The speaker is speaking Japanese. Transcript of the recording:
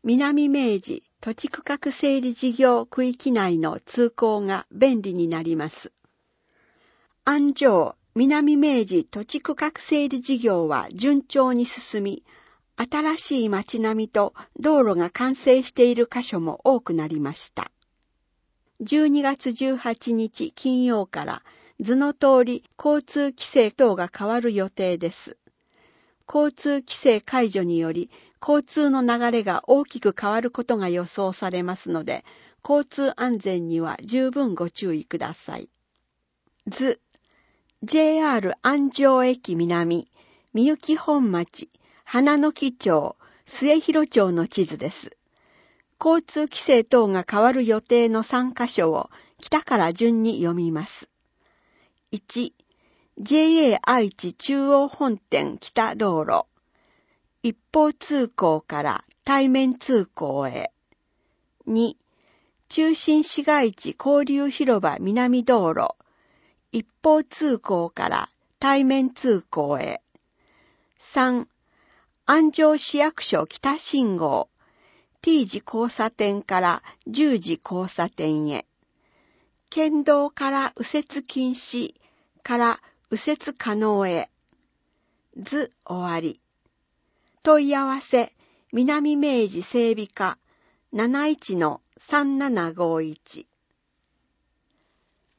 南明治土地区画整理事業区域内の通行が便利になります。安城南明治土地区画整理事業は順調に進み、新しい街並みと道路が完成している箇所も多くなりました。12月18日金曜から図の通り交通規制等が変わる予定です。交通規制解除により交通の流れが大きく変わることが予想されますので、交通安全には十分ご注意ください。図 JR 安城駅南、みゆき本町、花の木町、末広町の地図です。交通規制等が変わる予定の3カ所を北から順に読みます。1、JA 愛知中央本店北道路。一方通行から対面通行へ。2、中心市街地交流広場南道路。一方通行から対面通行へ。3、安城市役所北信号。T 字交差点から10時交差点へ。県道から右折禁止から右折可能へ。図終わり。問い合わせ、南明治整備課 71-3751